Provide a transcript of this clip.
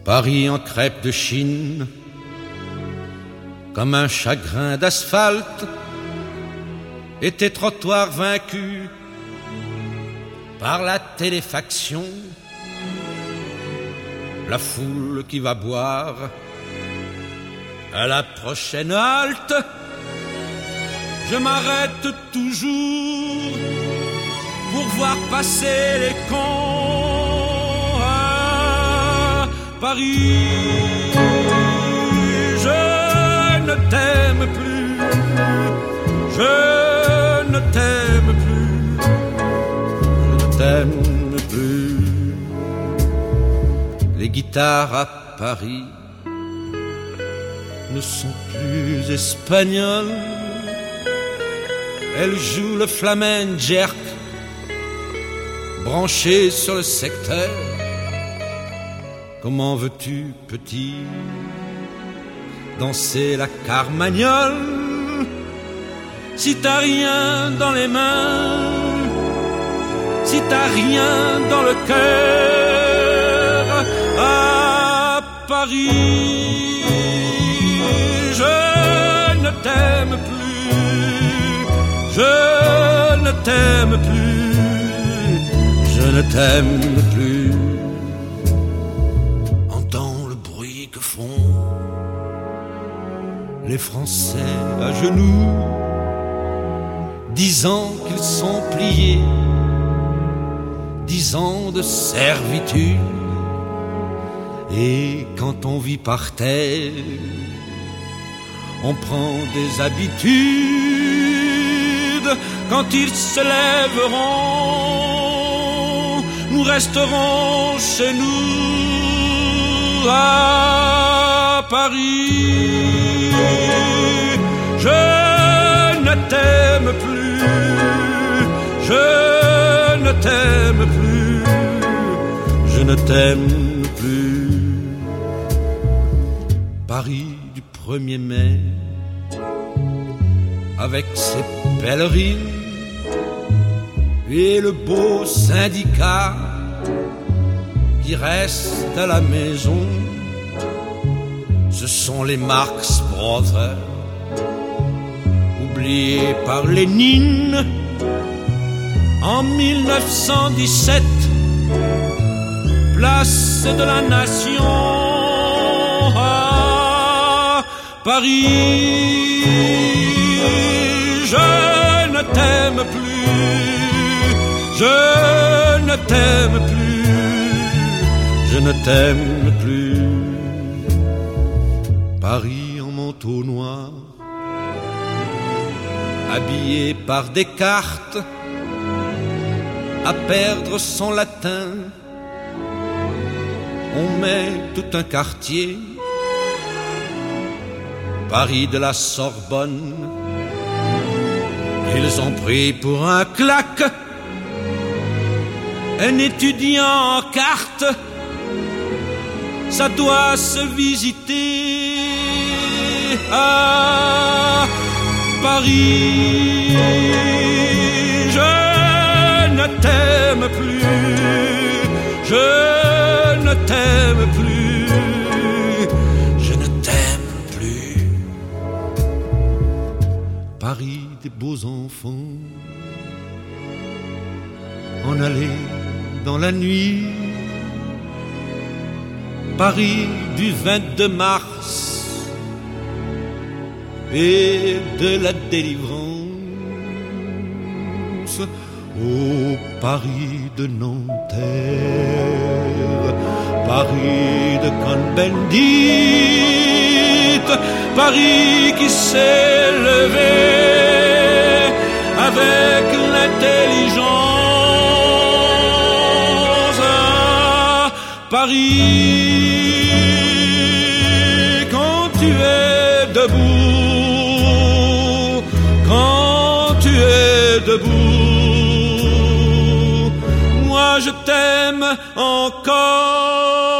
Paris en crêpe de Chine, comme un chagrin d'asphalte, et tes trottoirs vaincus par la téléfaction, la foule qui va boire à la prochaine halte. Je m'arrête toujours pour voir passer les cons à Paris. Je ne t'aime plus, je ne t'aime plus, je ne t'aime plus. Les guitares à Paris ne sont plus espagnoles. Elles jouent le flamenco jerk, branché sur le secteur. Comment veux-tu, petit, danser la carmagnole si t'as rien dans les mains, si t'as rien dans le cœur? À Paris, je ne t'aime plus, je ne t'aime plus, je ne t'aime plus. Entends le bruit que font les Français à genoux, disant qu'ils sont pliés, 10 ans de servitude. Et quand on vit par terre, on prend des habitudes. Quand ils se lèveront, nous resterons chez nous à Paris. Je ne t'aime plus, je ne t'aime plus, je ne t'aime plus. Paris du 1er mai, avec ses pèlerines et le beau syndicat qui reste à la maison. Ce sont les Marx Brothers, oubliés par Lénine en 1917, place de la Nation à Paris. Je ne t'aime plus, je ne t'aime plus, je ne t'aime plus. Paris en manteau noir, habillé par Descartes, à perdre son latin. On met tout un quartier, Paris de la Sorbonne, ils ont pris pour un claque un étudiant en carte. Ça doit se visiter à Paris. Je ne t'aime plus, je ne t'aime plus, je ne t'aime plus. Paris des beaux enfants, en allée dans la nuit. Paris du 22 mars et de la délivrance. Ô Paris de Nanterre, Paris de Cohn-Bendit, Paris qui s'est levé avec l'intelligence. Paris, quand tu es debout, quand tu es debout, moi je t'aime encore.